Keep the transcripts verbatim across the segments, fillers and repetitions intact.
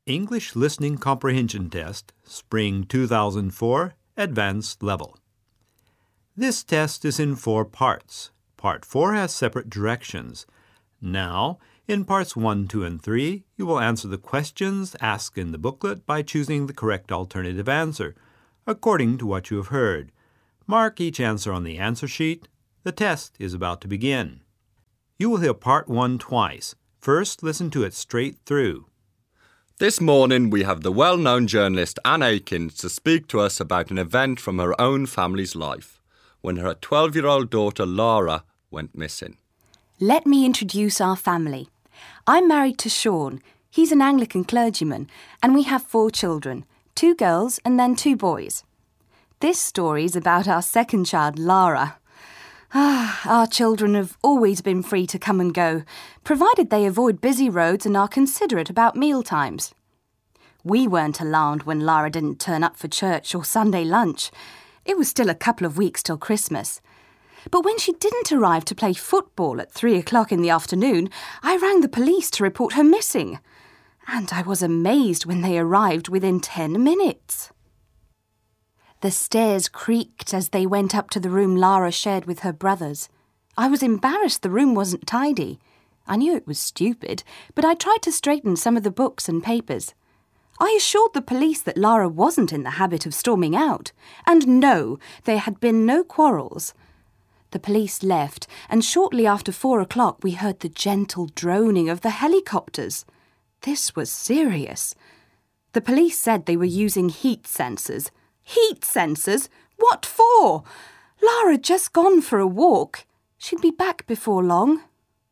English Listening Comprehension Test, Spring two thousand four, Advanced Level. This test is in four parts. Part four has separate directions. Now, in parts one, two, and three, you will answer the questions asked in the booklet by choosing the correct alternative answer, according to what you have heard. Mark each answer on the answer sheet. The test is about to begin. You will hear part one twice. First, listen to it straight through. This morning we have the well-known journalist Anne Akins to speak to us about an event from her own family's life, when her twelve-year-old daughter Lara went missing. Let me introduce our family. I'm married to Sean. He's an Anglican clergyman, and we have four children, two girls and then two boys. This story's about our second child, Lara. Ah, our children have always been free to come and go, provided they avoid busy roads and are considerate about meal times. We weren't alarmed when Lara didn't turn up for church or Sunday lunch. It was still a couple of weeks till Christmas. But when she didn't arrive to play football at three o'clock in the afternoon, I rang the police to report her missing. And I was amazed when they arrived within ten minutes. The stairs creaked as they went up to the room Lara shared with her brothers. I was embarrassed the room wasn't tidy. I knew it was stupid, but I tried to straighten some of the books and papers. I assured the police that Lara wasn't in the habit of storming out. And no, there had been no quarrels. The police left, and shortly after four o'clock we heard the gentle droning of the helicopters. This was serious. The police said they were using heat sensors. Heat sensors? What for? Lara had just gone for a walk. She'd be back before long.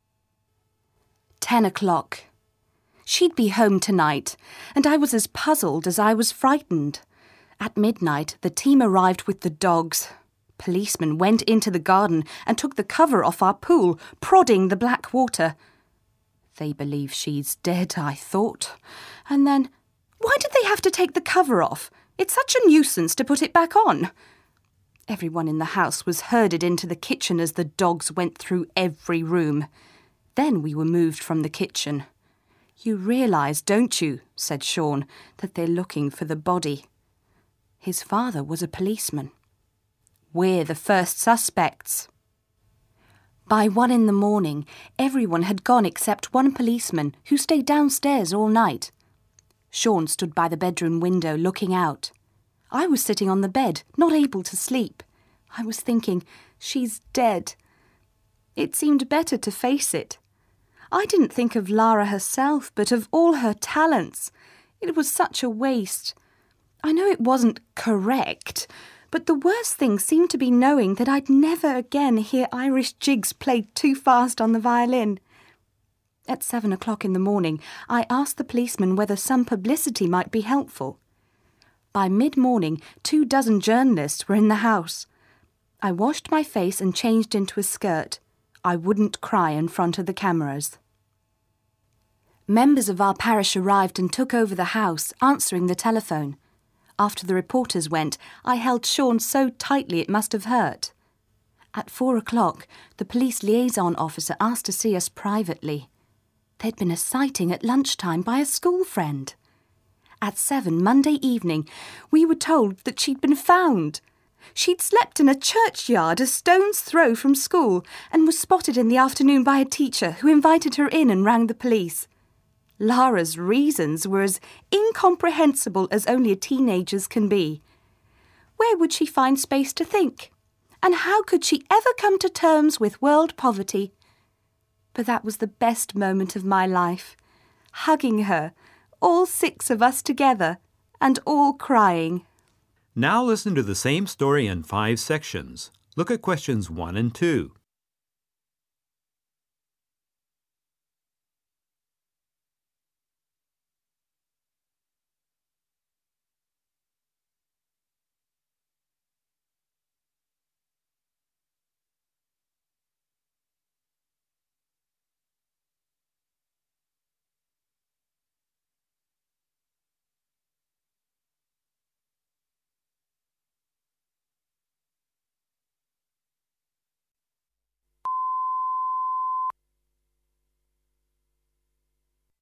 Ten o'clock. She'd be home tonight, and I was as puzzled as I was frightened. At midnight, the team arrived with the dogs. Policemen went into the garden and took the cover off our pool, prodding the black water. They believe she's dead, I thought. And then, why did they have to take the cover off? It's such a nuisance to put it back on. Everyone in the house was herded into the kitchen as the dogs went through every room. Then we were moved from the kitchen. You realise, don't you, said Sean, that they're looking for the body. His father was a policeman. We're the first suspects. By one in the morning, everyone had gone except one policeman who stayed downstairs all night. Sean stood by the bedroom window looking out. I was sitting on the bed, not able to sleep. I was thinking, she's dead. It seemed better to face it. I didn't think of Lara herself, but of all her talents. It was such a waste. I know it wasn't correct, but the worst thing seemed to be knowing that I'd never again hear Irish jigs played too fast on the violin. At seven o'clock in the morning, I asked the policeman whether some publicity might be helpful. By mid-morning, two dozen journalists were in the house. I washed my face and changed into a skirt. I wouldn't cry in front of the cameras. Members of our parish arrived and took over the house, answering the telephone. After the reporters went, I held Sean so tightly it must have hurt. At four o'clock, the police liaison officer asked to see us privately. There'd been a sighting at lunchtime by a school friend. At seven Monday evening, we were told that she'd been found. She'd slept in a churchyard a stone's throw from school and was spotted in the afternoon by a teacher who invited her in and rang the police. Lara's reasons were as incomprehensible as only a teenager's can be. Where would she find space to think? And how could she ever come to terms with world poverty? But that was the best moment of my life. Hugging her, all six of us together, and all crying. Now listen to the same story in five sections. Look at questions one and two.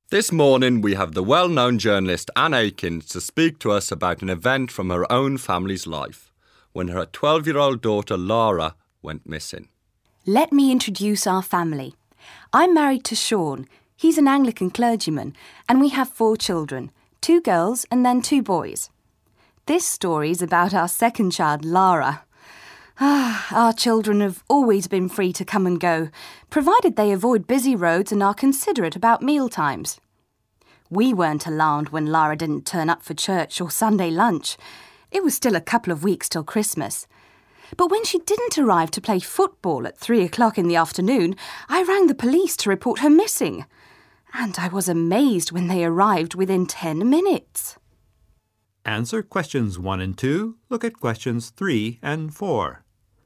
This morning we have the well-known journalist Anne Akins to speak to us about an event from her own family's life, when her twelve-year-old daughter Lara went missing. Let me introduce our family. I'm married to Sean. He's an Anglican clergyman, and we have four children, two girls and then two boys. This story's about our second child, Lara. Ah, our children have always been free to come and go, provided they avoid busy roads and are considerate about meal times. We weren't alarmed when Lara didn't turn up for church or Sunday lunch. It was still a couple of weeks till Christmas. But when she didn't arrive to play football at three o'clock in the afternoon, I rang the police to report her missing. And I was amazed when they arrived within ten minutes. Answer questions one and two. Look at questions three and four.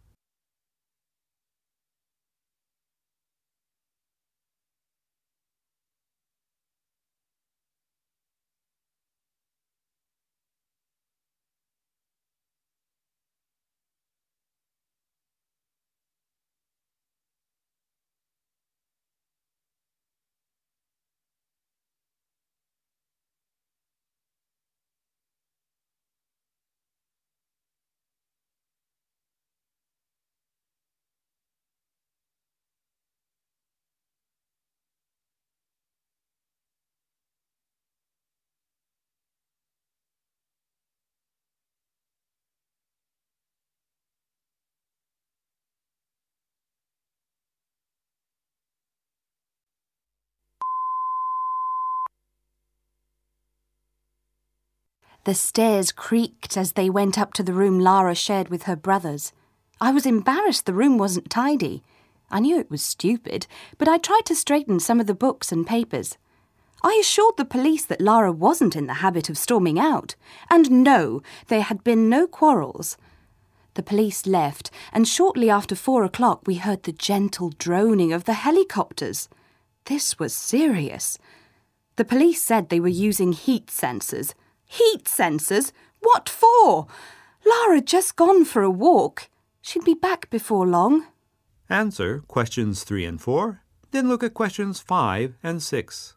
The stairs creaked as they went up to the room Lara shared with her brothers. I was embarrassed the room wasn't tidy. I knew it was stupid, but I tried to straighten some of the books and papers. I assured the police that Lara wasn't in the habit of storming out, and no, there had been no quarrels. The police left, and shortly after four o'clock we heard the gentle droning of the helicopters. This was serious. The police said they were using heat sensors. Heat sensors? What for? Lara just gone for a walk. She'd be back before long. Answer questions three and four. Then look at questions five and six.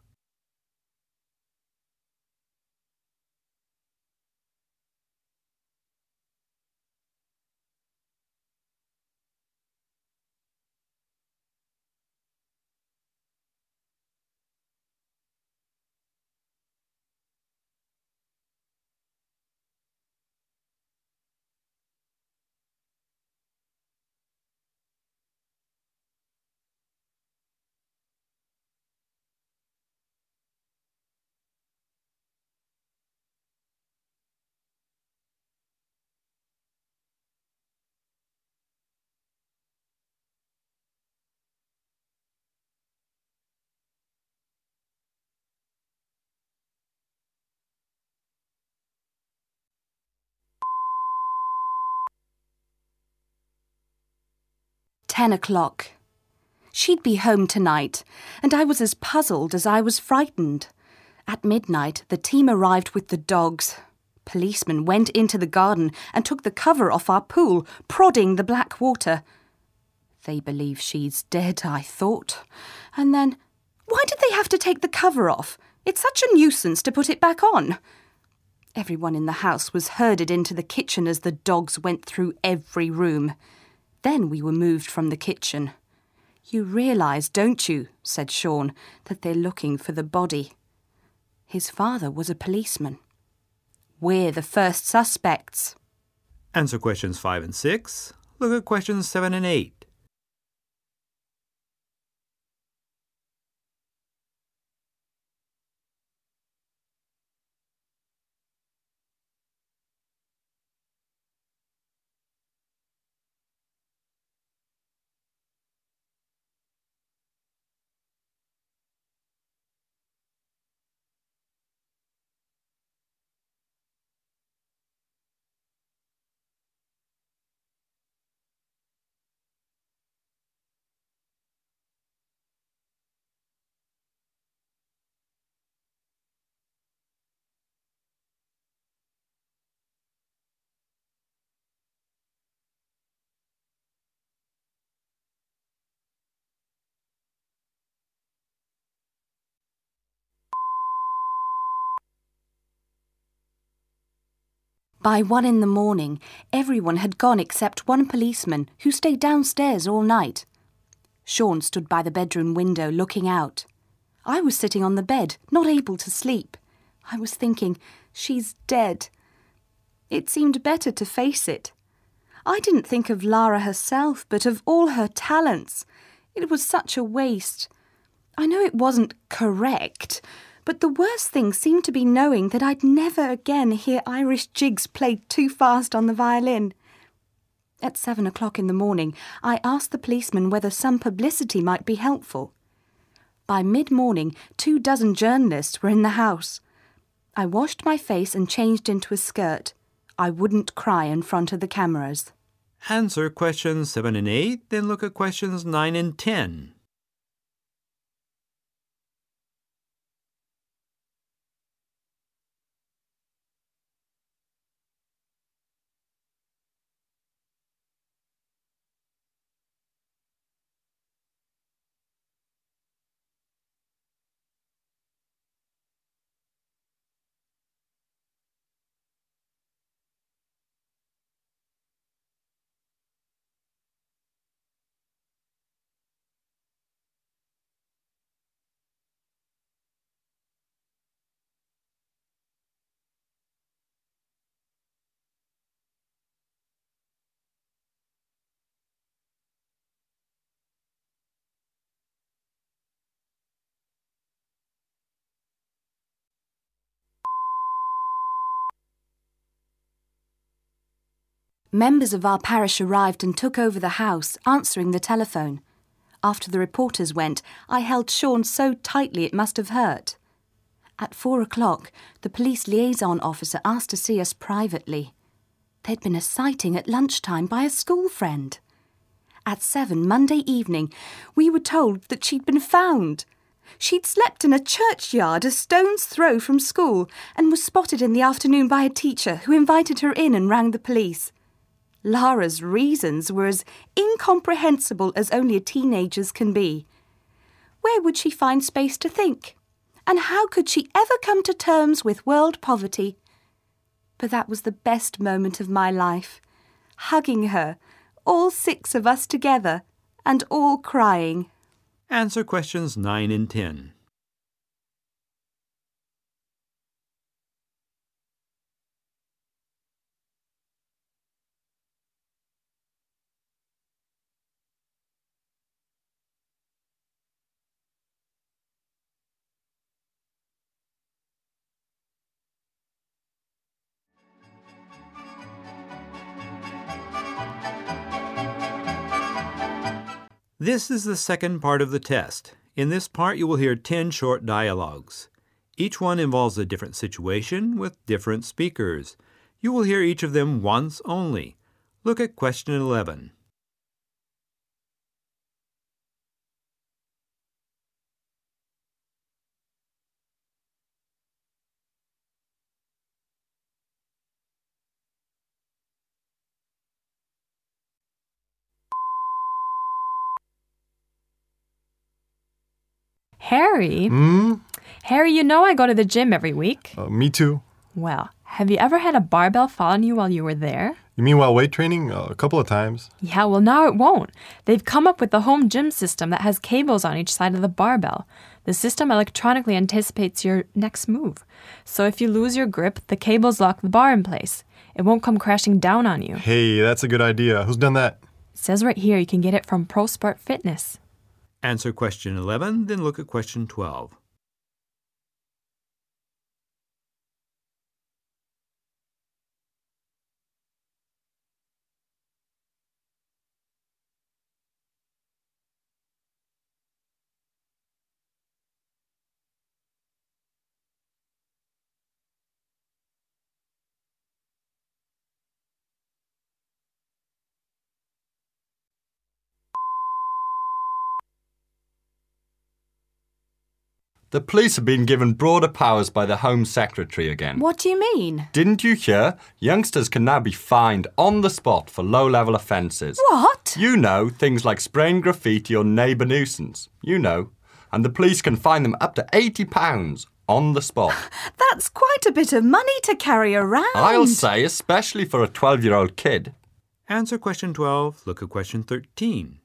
Ten o'clock. She'd be home tonight, and I was as puzzled as I was frightened. At midnight, the team arrived with the dogs. Policemen went into the garden and took the cover off our pool, prodding the black water. They believe she's dead, I thought. And then, why did they have to take the cover off? It's such a nuisance to put it back on. Everyone in the house was herded into the kitchen as the dogs went through every room. Then we were moved from the kitchen. You realise, don't you, said Sean, that they're looking for the body. His father was a policeman. We're the first suspects. Answer questions five and six. Look at questions seven and eight. By one in the morning, everyone had gone except one policeman who stayed downstairs all night. Sean stood by the bedroom window looking out. I was sitting on the bed, not able to sleep. I was thinking, she's dead. It seemed better to face it. I didn't think of Lara herself, but of all her talents. It was such a waste. I know it wasn't correct, but the worst thing seemed to be knowing that I'd never again hear Irish jigs played too fast on the violin. At seven o'clock in the morning, I asked the policeman whether some publicity might be helpful. By mid-morning, two dozen journalists were in the house. I washed my face and changed into a skirt. I wouldn't cry in front of the cameras. Answer questions seven and eight, then look at questions nine and ten. Members of our parish arrived and took over the house, answering the telephone. After the reporters went, I held Sean so tightly it must have hurt. At four o'clock, the police liaison officer asked to see us privately. There'd been a sighting at lunchtime by a school friend. At seven Monday evening, we were told that she'd been found. She'd slept in a churchyard a stone's throw from school and was spotted in the afternoon by a teacher who invited her in and rang the police. Lara's reasons were as incomprehensible as only a teenager's can be. Where would she find space to think? And how could she ever come to terms with world poverty? But that was the best moment of my life. Hugging her, all six of us together, and all crying. Answer questions nine and ten. This is the second part of the test. In this part, you will hear ten short dialogues. Each one involves a different situation with different speakers. You will hear each of them once only. Look at question eleven. Harry? Hmm? Harry, you know I go to the gym every week. Uh, me too. Well, have you ever had a barbell fall on you while you were there? You mean while weight training? Uh, a couple of times. Yeah, well now it won't. They've come up with the home gym system that has cables on each side of the barbell. The system electronically anticipates your next move. So if you lose your grip, the cables lock the bar in place. It won't come crashing down on you. Hey, that's a good idea. Who's done that? It says right here you can get it from ProSport Fitness. Answer question eleven, then look at question twelve. The police have been given broader powers by the Home Secretary again. What do you mean? Didn't you hear? Youngsters can now be fined on the spot for low-level offences. What? You know, things like spraying graffiti or neighbour nuisance. You know. And the police can fine them up to eighty pounds. on the spot. That's quite a bit of money to carry around. I'll say, especially for a twelve-year-old kid. Answer question twelve. Look at question thirteen.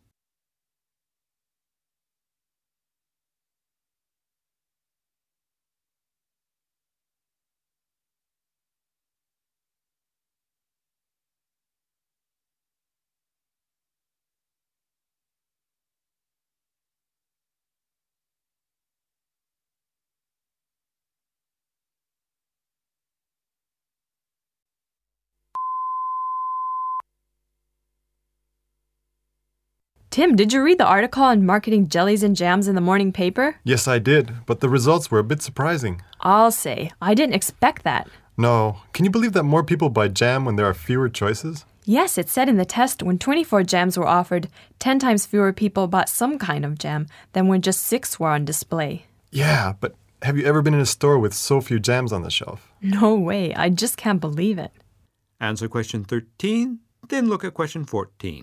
Tim, did you read the article on marketing jellies and jams in the morning paper? Yes, I did, but the results were a bit surprising. I'll say, I didn't expect that. No. Can you believe that more people buy jam when there are fewer choices? Yes, it said in the test when twenty-four jams were offered, ten times fewer people bought some kind of jam than when just six were on display. Yeah, but have you ever been in a store with so few jams on the shelf? No way, I just can't believe it. Answer question thirteen, then look at question fourteen.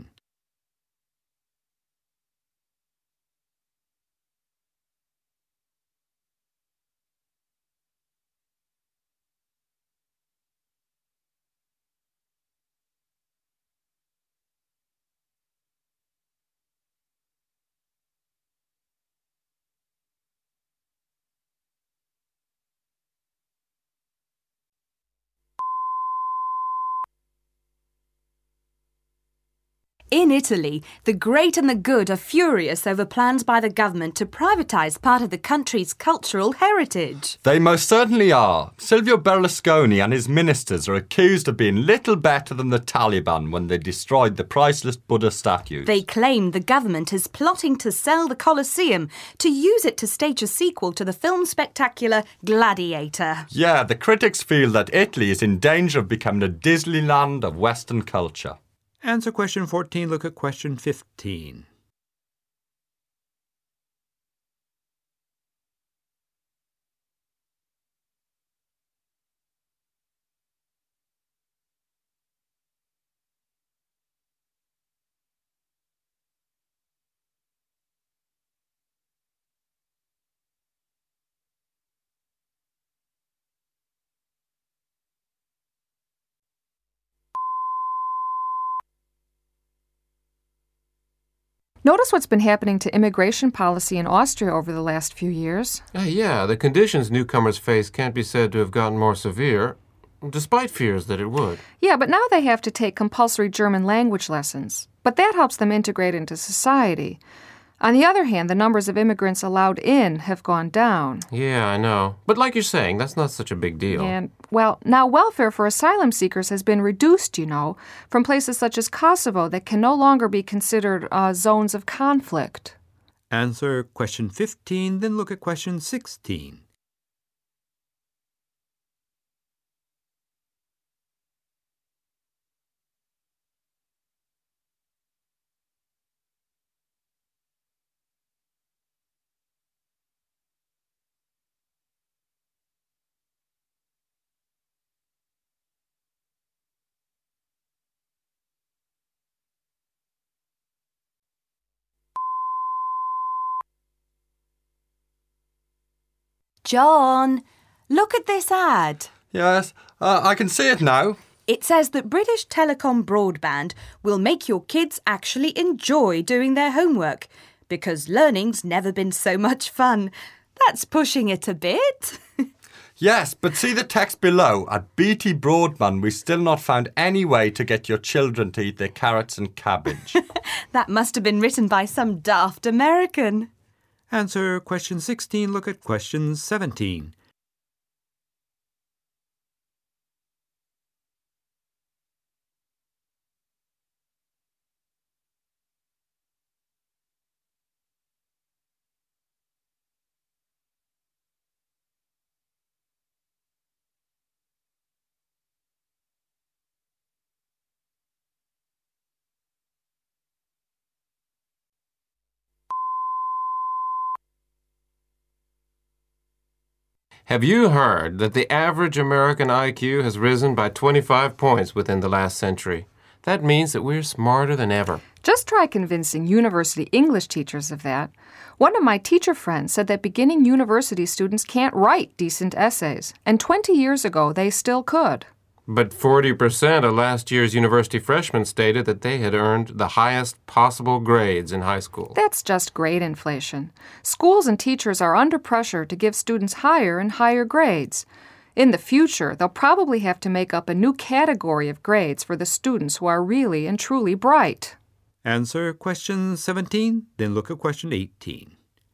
In Italy, the great and the good are furious over plans by the government to privatise part of the country's cultural heritage. They most certainly are. Silvio Berlusconi and his ministers are accused of being little better than the Taliban when they destroyed the priceless Buddha statues. They claim the government is plotting to sell the Colosseum to use it to stage a sequel to the film spectacular Gladiator. Yeah, the critics feel that Italy is in danger of becoming a Disneyland of Western culture. Answer question fourteen. Look at question fifteen. Notice what's been happening to immigration policy in Austria over the last few years. Uh, yeah, the conditions newcomers face can't be said to have gotten more severe, despite fears that it would. Yeah, but now they have to take compulsory German language lessons. But that helps them integrate into society. On the other hand, the numbers of immigrants allowed in have gone down. Yeah, I know. But like you're saying, that's not such a big deal. And, well, now welfare for asylum seekers has been reduced, you know, from places such as Kosovo that can no longer be considered uh, zones of conflict. Answer question fifteen, then look at question sixteen. John, look at this ad. Yes, uh, I can see it now. It says that British Telecom Broadband will make your kids actually enjoy doing their homework because learning's never been so much fun. That's pushing it a bit. Yes, but see the text below. At B T Broadband, we've still not found any way to get your children to eat their carrots and cabbage. That must have been written by some daft American. Answer question sixteen. Look at question seventeen. Have you heard that the average American I Q has risen by twenty-five points within the last century? That means that we're smarter than ever. Just try convincing university English teachers of that. One of my teacher friends said that beginning university students can't write decent essays, and twenty years ago they still could. But forty percent of last year's university freshmen stated that they had earned the highest possible grades in high school. That's just grade inflation. Schools and teachers are under pressure to give students higher and higher grades. In the future, they'll probably have to make up a new category of grades for the students who are really and truly bright. Answer question seventeen, then look at question eighteen.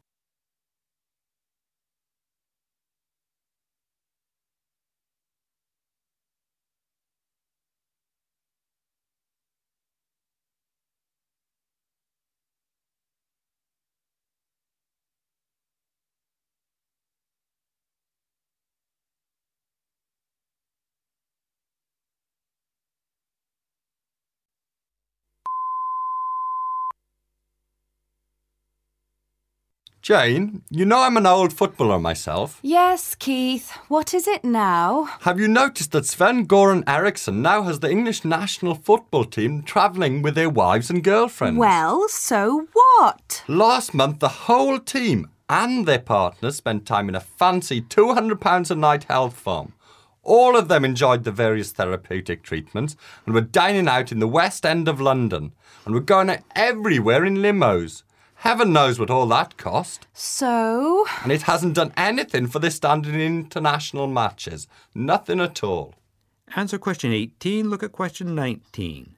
Jane, you know I'm an old footballer myself. Yes, Keith. What is it now? Have you noticed that Sven-Goran Eriksson now has the English national football team travelling with their wives and girlfriends? Well, so what? Last month, the whole team and their partners spent time in a fancy two hundred pounds a night health farm. All of them enjoyed the various therapeutic treatments and were dining out in the West End of London and were going out everywhere in limos. Heaven knows what all that cost. So? And it hasn't done anything for their standing in international matches. Nothing at all. Answer question eighteen, look at question nineteen.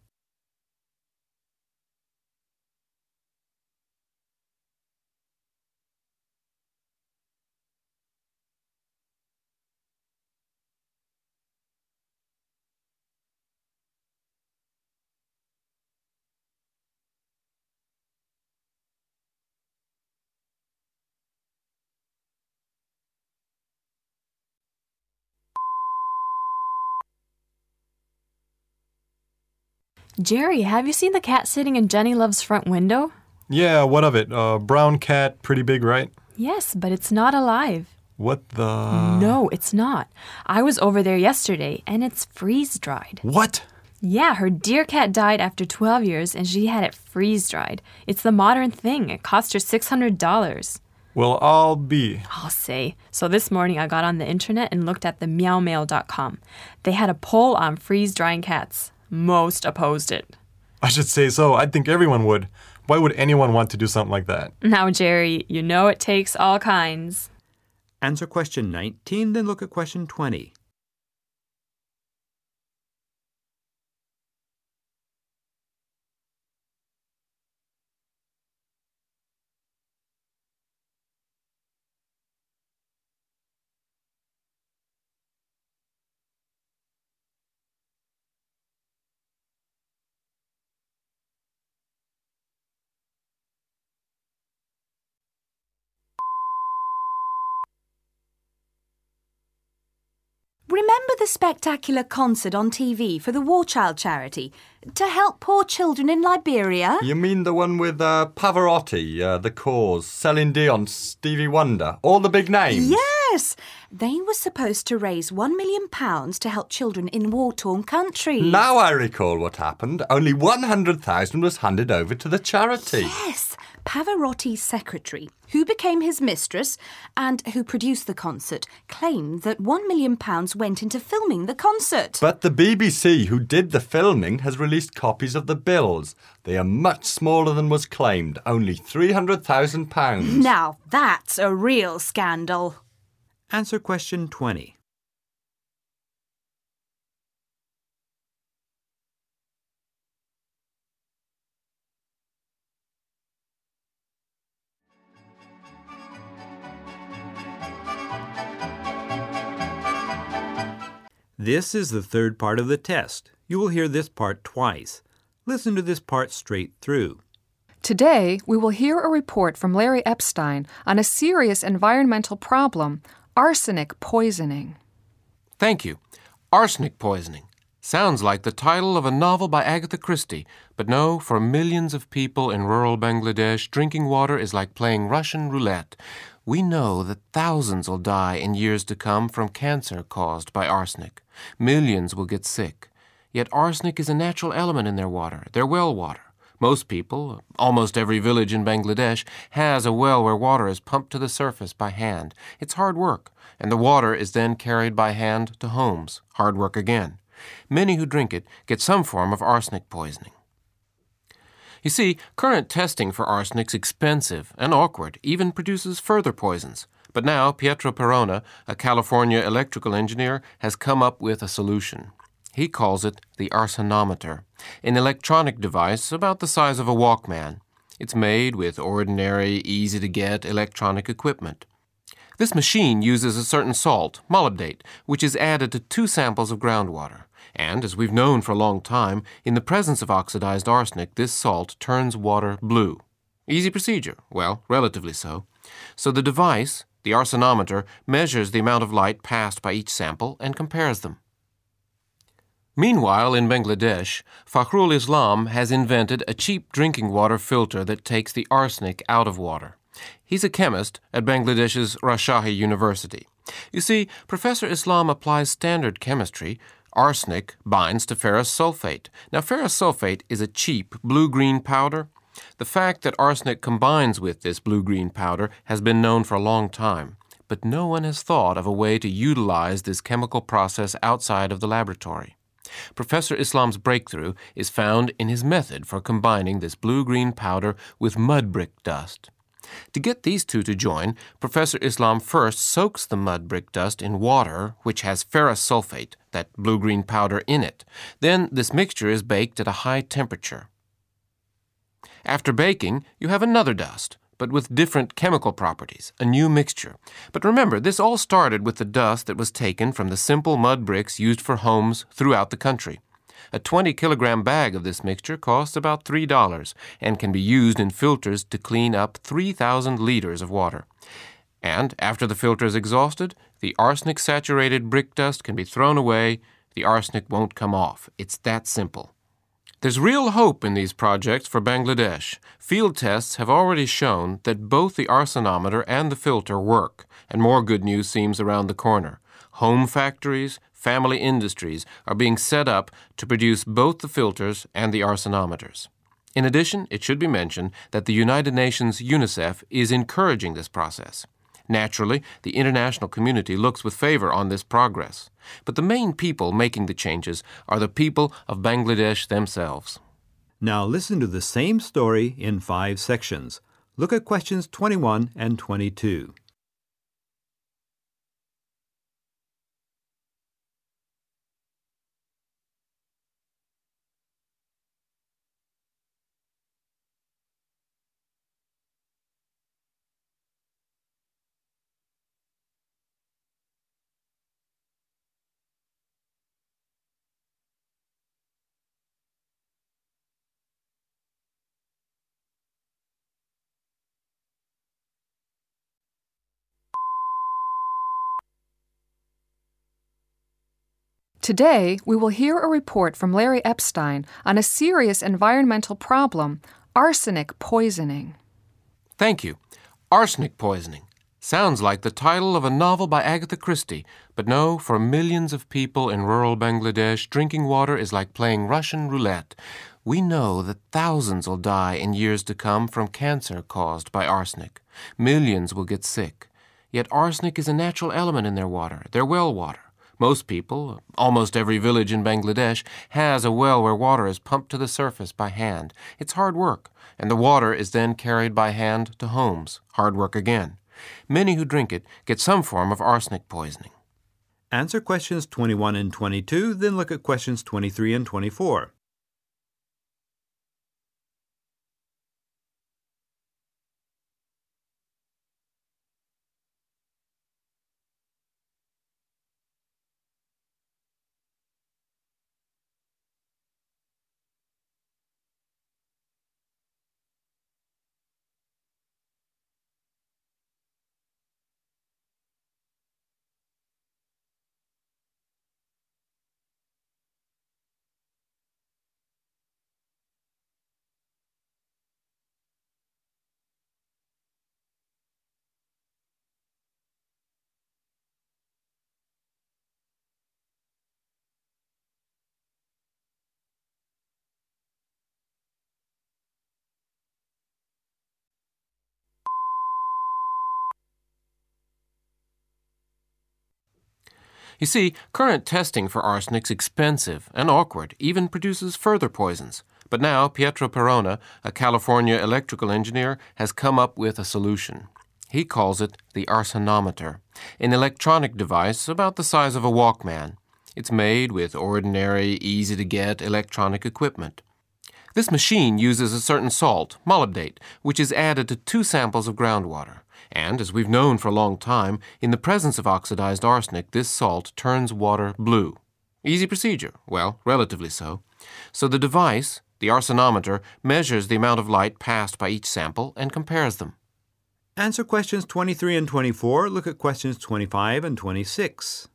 Jerry, have you seen the cat sitting in Jenny Love's front window? Yeah, what of it? Uh, brown cat, pretty big, right? Yes, but it's not alive. What the... No, it's not. I was over there yesterday, and it's freeze-dried. What? Yeah, her dear cat died after twelve years, and she had it freeze-dried. It's the modern thing. It cost her six hundred dollars. Well, I'll be. I'll say. So this morning I got on the internet and looked at the meow mail dot com. They had a poll on freeze-drying cats. Most opposed it. I should say so. I think everyone would. Why would anyone want to do something like that? Now, Jerry, you know it takes all kinds. Answer question nineteen, then look at question twenty. Remember the spectacular concert on T V for the War Child charity to help poor children in Liberia? You mean the one with uh, Pavarotti, uh, The Cause, Celine Dion, Stevie Wonder, all the big names? Yes! They were supposed to raise one million pounds to help children in war-torn countries. Now I recall what happened. Only one hundred thousand was handed over to the charity. Yes! Pavarotti's secretary, who became his mistress and who produced the concert, claimed that one million pounds went into filming the concert. But the B B C, who did the filming, has released copies of the bills. They are much smaller than was claimed, only three hundred thousand pounds. Now that's a real scandal. Answer question twenty. This is the third part of the test. You will hear this part twice. Listen to this part straight through. Today, we will hear a report from Larry Epstein on a serious environmental problem, arsenic poisoning. Thank you. Arsenic poisoning. Sounds like the title of a novel by Agatha Christie. But no, for millions of people in rural Bangladesh, drinking water is like playing Russian roulette. We know that thousands will die in years to come from cancer caused by arsenic. Millions will get sick. Yet arsenic is a natural element in their water, their well water. Most people, almost every village in Bangladesh, has a well where water is pumped to the surface by hand. It's hard work, and the water is then carried by hand to homes. Hard work again. Many who drink it get some form of arsenic poisoning. You see, current testing for arsenic's expensive and awkward, even produces further poisons. But now Pietro Perona, a California electrical engineer, has come up with a solution. He calls it the arsenometer, an electronic device about the size of a Walkman. It's made with ordinary, easy-to-get electronic equipment. This machine uses a certain salt, molybdate, which is added to two samples of groundwater. And, as we've known for a long time, in the presence of oxidized arsenic, this salt turns water blue. Easy procedure. Well, relatively so. So the device, the arsenometer, measures the amount of light passed by each sample and compares them. Meanwhile, in Bangladesh, Fakhrul Islam has invented a cheap drinking water filter that takes the arsenic out of water. He's a chemist at Bangladesh's Rajshahi University. You see, Professor Islam applies standard chemistry. Arsenic binds to ferrous sulfate. Now, ferrous sulfate is a cheap blue-green powder. The fact that arsenic combines with this blue-green powder has been known for a long time, but no one has thought of a way to utilize this chemical process outside of the laboratory. Professor Islam's breakthrough is found in his method for combining this blue-green powder with mud brick dust. To get these two to join, Professor Islam first soaks the mud brick dust in water, which has ferrous sulfate, that blue-green powder, in it. Then this mixture is baked at a high temperature. After baking, you have another dust, but with different chemical properties, a new mixture. But remember, this all started with the dust that was taken from the simple mud bricks used for homes throughout the country. A twenty kilogram bag of this mixture costs about three dollars and can be used in filters to clean up three thousand liters of water. And after the filter is exhausted, the arsenic-saturated brick dust can be thrown away. The arsenic won't come off. It's that simple. There's real hope in these projects for Bangladesh. Field tests have already shown that both the arsenometer and the filter work, and more good news seems around the corner. Home factories, family industries are being set up to produce both the filters and the arsenometers. In addition, it should be mentioned that the United Nations UNICEF is encouraging this process. Naturally, the international community looks with favor on this progress. But the main people making the changes are the people of Bangladesh themselves. Now listen to the same story in five sections. Look at questions twenty-one and twenty-two. Today, we will hear a report from Larry Epstein on a serious environmental problem, arsenic poisoning. Thank you. Arsenic poisoning. Sounds like the title of a novel by Agatha Christie, but no, for millions of people in rural Bangladesh, drinking water is like playing Russian roulette. We know that thousands will die in years to come from cancer caused by arsenic. Millions will get sick. Yet arsenic is a natural element in their water, their well water. Most people, almost every village in Bangladesh, has a well where water is pumped to the surface by hand. It's hard work, and the water is then carried by hand to homes. Hard work again. Many who drink it get some form of arsenic poisoning. Answer questions twenty-one and twenty-two, then look at questions twenty-three and twenty-four. You see, current testing for arsenic's expensive and awkward, even produces further poisons. But now Pietro Perona, a California electrical engineer, has come up with a solution. He calls it the arsonometer, an electronic device about the size of a Walkman. It's made with ordinary, easy-to-get electronic equipment. This machine uses a certain salt, molybdate, which is added to two samples of groundwater. And, as we've known for a long time, in the presence of oxidized arsenic, this salt turns water blue. Easy procedure. Well, relatively so. So the device, the arsonometer, measures the amount of light passed by each sample and compares them. Answer questions twenty-three and twenty-four. Look at questions twenty-five and twenty-six.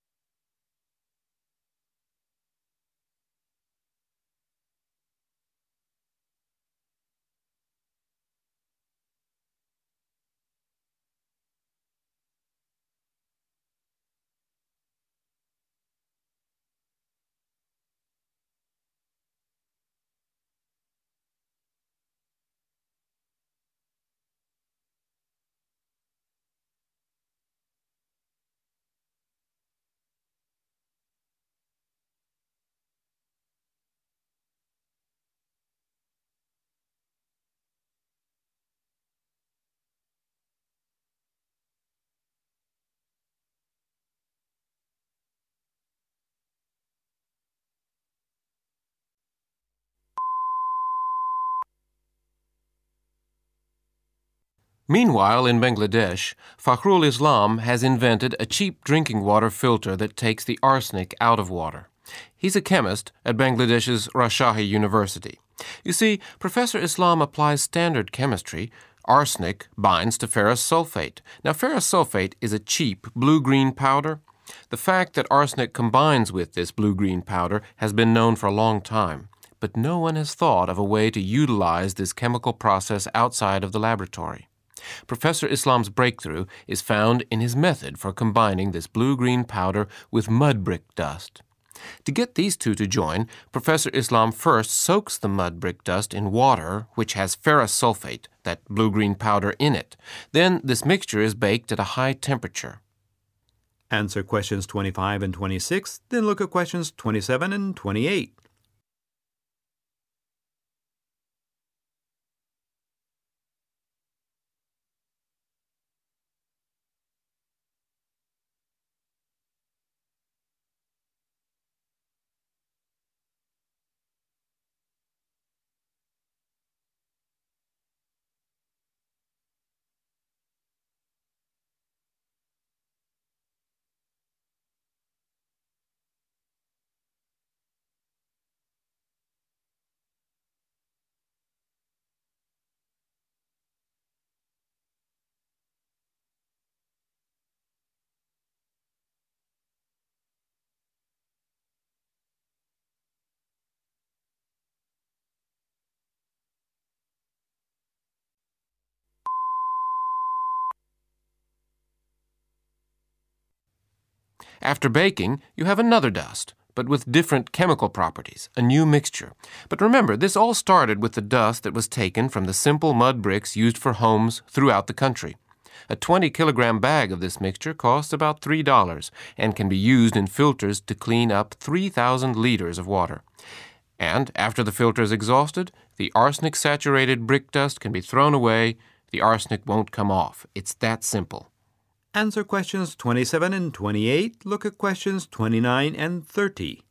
Meanwhile, in Bangladesh, Fakhrul Islam has invented a cheap drinking water filter that takes the arsenic out of water. He's a chemist at Bangladesh's Rajshahi University. You see, Professor Islam applies standard chemistry. Arsenic binds to ferrous sulfate. Now, ferrous sulfate is a cheap blue-green powder. The fact that arsenic combines with this blue-green powder has been known for a long time, but no one has thought of a way to utilize this chemical process outside of the laboratory. Professor Islam's breakthrough is found in his method for combining this blue-green powder with mud brick dust. To get these two to join, Professor Islam first soaks the mud brick dust in water which has ferrous sulfate, that blue-green powder, in it. Then this mixture is baked at a high temperature. Answer questions twenty-five and twenty-six, then look at questions twenty-seven and twenty-eight. After baking, you have another dust, but with different chemical properties, a new mixture. But remember, this all started with the dust that was taken from the simple mud bricks used for homes throughout the country. A twenty kilogram bag of this mixture costs about three dollars and can be used in filters to clean up three thousand liters of water. And after the filter is exhausted, the arsenic-saturated brick dust can be thrown away. The arsenic won't come off. It's that simple. Answer questions twenty-seven and twenty-eight. Look at questions twenty-nine and thirty.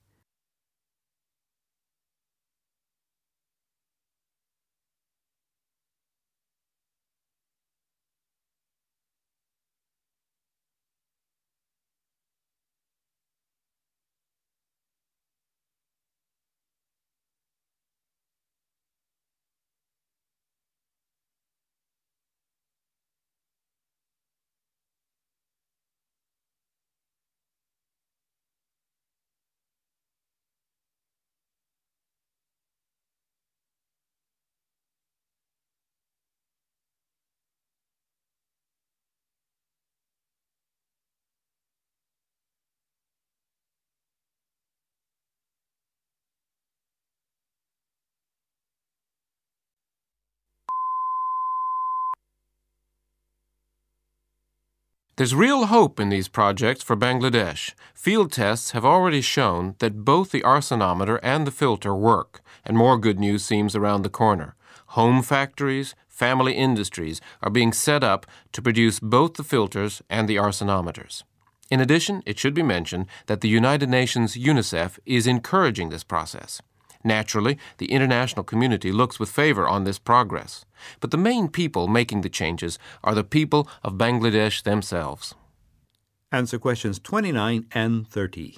There's real hope in these projects for Bangladesh. Field tests have already shown that both the arsonometer and the filter work, and more good news seems around the corner. Home factories, family industries are being set up to produce both the filters and the arsonometers. In addition, it should be mentioned that the United Nations UNICEF is encouraging this process. Naturally, the international community looks with favor on this progress. But the main people making the changes are the people of Bangladesh themselves. Answer questions twenty-nine and thirty.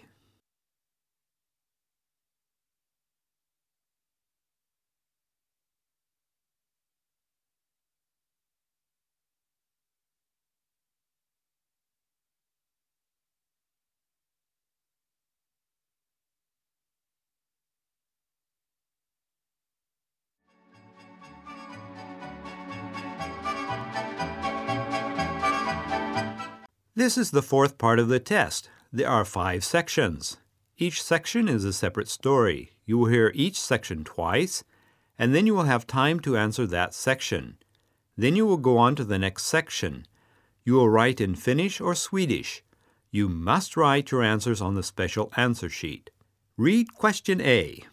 This is the fourth part of the test. There are five sections. Each section is a separate story. You will hear each section twice, and then you will have time to answer that section. Then you will go on to the next section. You will write in Finnish or Swedish. You must write your answers on the special answer sheet. Read question A.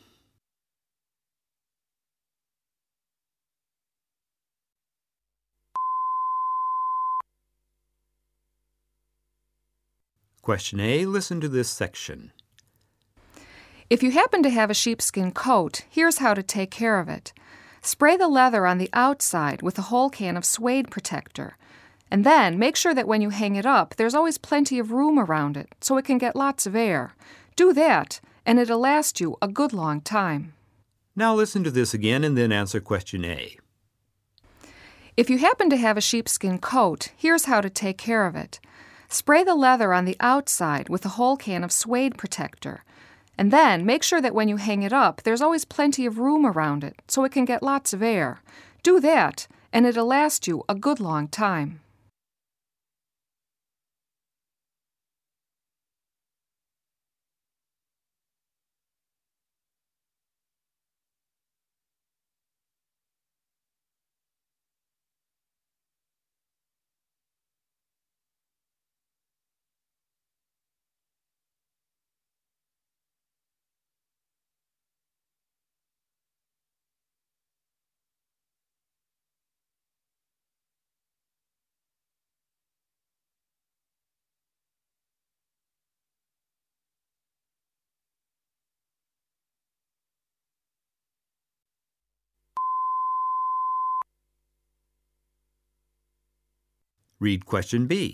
Question A, listen to this section. If you happen to have a sheepskin coat, here's how to take care of it. Spray the leather on the outside with a whole can of suede protector. And then make sure that when you hang it up, there's always plenty of room around it, so it can get lots of air. Do that, and it'll last you a good long time. Now listen to this again and then answer question A. If you happen to have a sheepskin coat, here's how to take care of it. Spray the leather on the outside with a whole can of suede protector. And then make sure that when you hang it up, there's always plenty of room around it, so it can get lots of air. Do that, and it'll last you a good long time. Read question B.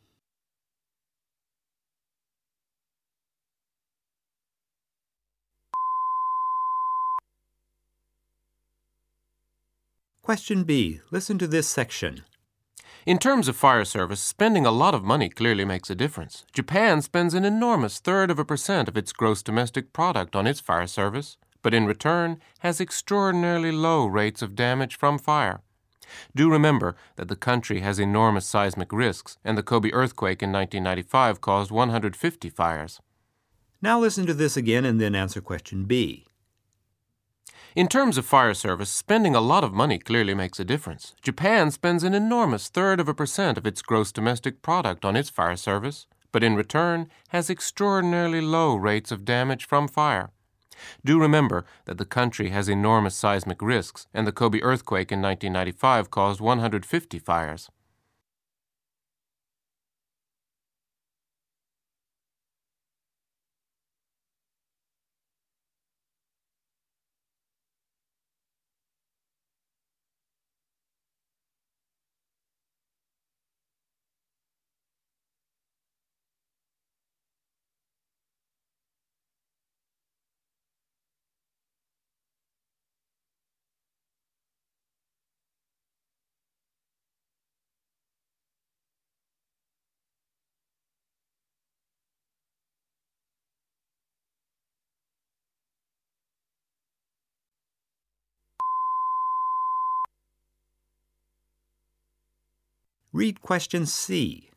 Question B. Listen to this section. In terms of fire service, spending a lot of money clearly makes a difference. Japan spends an enormous third of a percent of its gross domestic product on its fire service, but in return has extraordinarily low rates of damage from fire. Do remember that the country has enormous seismic risks, and the Kobe earthquake in nineteen ninety-five caused one hundred fifty fires. Now listen to this again and then answer question B. In terms of fire service, spending a lot of money clearly makes a difference. Japan spends an enormous third of a percent of its gross domestic product on its fire service, but in return has extraordinarily low rates of damage from fire. Do remember that the country has enormous seismic risks, and the Kobe earthquake in nineteen ninety-five caused one hundred fifty fires. Read question C.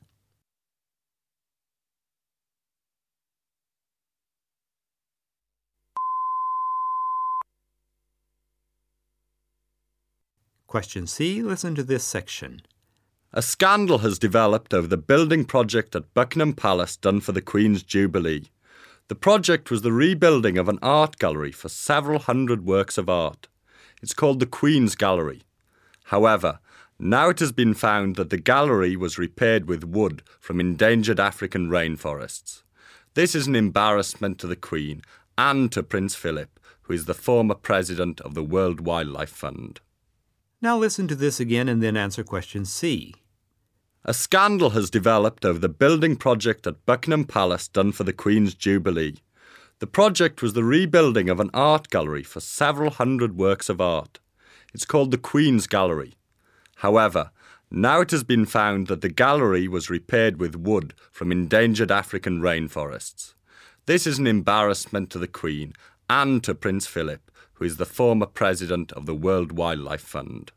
Question C, listen to this section. A scandal has developed over the building project at Buckingham Palace done for the Queen's Jubilee. The project was the rebuilding of an art gallery for several hundred works of art. It's called the Queen's Gallery. However, now it has been found that the gallery was repaired with wood from endangered African rainforests. This is an embarrassment to the Queen and to Prince Philip, who is the former president of the World Wildlife Fund. Now listen to this again and then answer question C. A scandal has developed over the building project at Buckingham Palace done for the Queen's Jubilee. The project was the rebuilding of an art gallery for several hundred works of art. It's called the Queen's Gallery. However, now it has been found that the gallery was repaired with wood from endangered African rainforests. This is an embarrassment to the Queen and to Prince Philip, who is the former president of the World Wildlife Fund.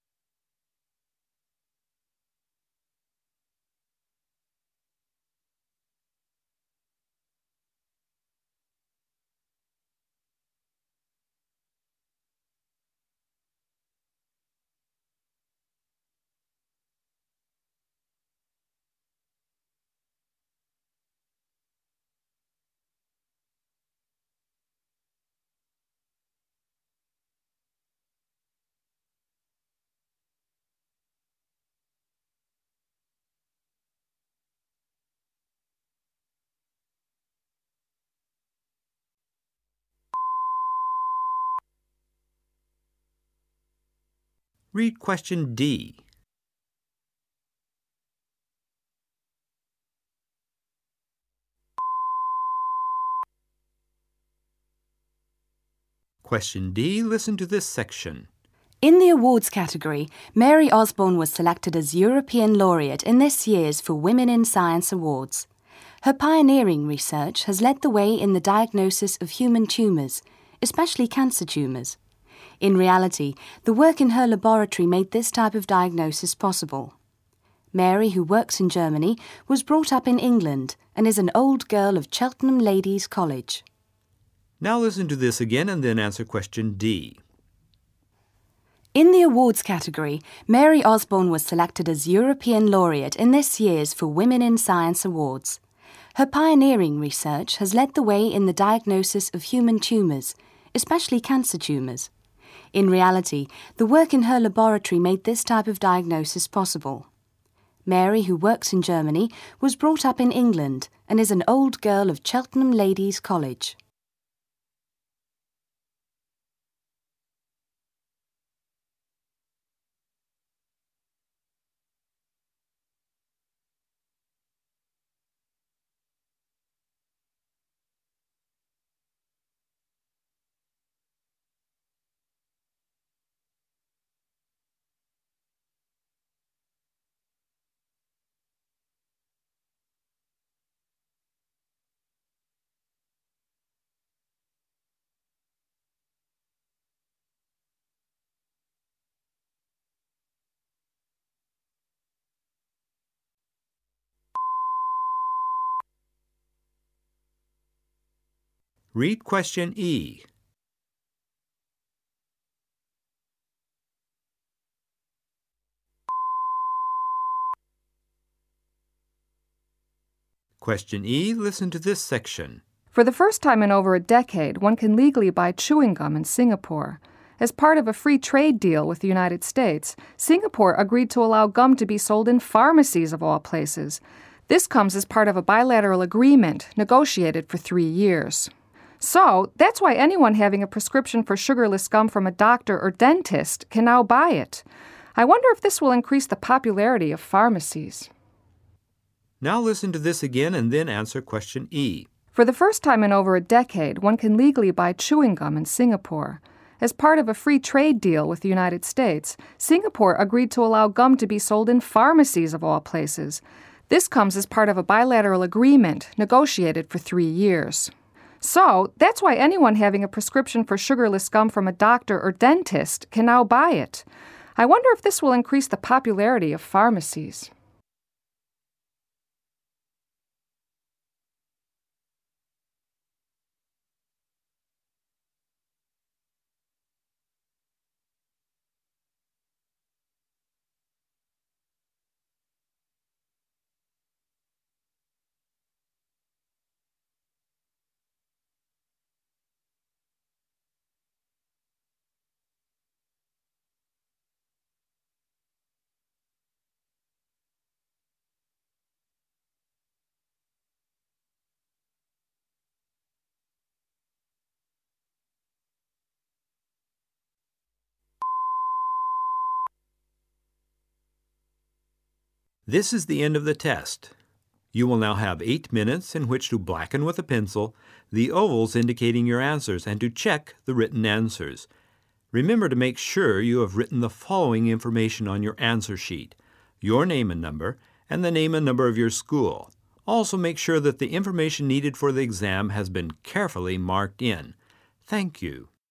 Read question D. Question D, listen to this section. In the awards category, Mary Osborne was selected as European Laureate in this year's For Women in Science Awards. Her pioneering research has led the way in the diagnosis of human tumours, especially cancer tumours. In reality, the work in her laboratory made this type of diagnosis possible. Mary, who works in Germany, was brought up in England and is an old girl of Cheltenham Ladies' College. Now listen to this again and then answer question D. In the awards category, Mary Osborne was selected as European Laureate in this year's For Women in Science Awards. Her pioneering research has led the way in the diagnosis of human tumours, especially cancer tumours. In reality, the work in her laboratory made this type of diagnosis possible. Mary, who works in Germany, was brought up in England and is an old girl of Cheltenham Ladies' College. Read question E. Question E, listen to this section. For the first time in over a decade, one can legally buy chewing gum in Singapore. As part of a free trade deal with the United States, Singapore agreed to allow gum to be sold in pharmacies of all places. This comes as part of a bilateral agreement negotiated for three years. So, that's why anyone having a prescription for sugarless gum from a doctor or dentist can now buy it. I wonder if this will increase the popularity of pharmacies. Now listen to this again and then answer question E. For the first time in over a decade, one can legally buy chewing gum in Singapore. As part of a free trade deal with the United States, Singapore agreed to allow gum to be sold in pharmacies of all places. This comes as part of a bilateral agreement negotiated for three years. So, that's why anyone having a prescription for sugarless gum from a doctor or dentist can now buy it. I wonder if this will increase the popularity of pharmacies. This is the end of the test. You will now have eight minutes in which to blacken with a pencil the ovals indicating your answers and to check the written answers. Remember to make sure you have written the following information on your answer sheet: your name and number, and the name and number of your school. Also make sure that the information needed for the exam has been carefully marked in. Thank you.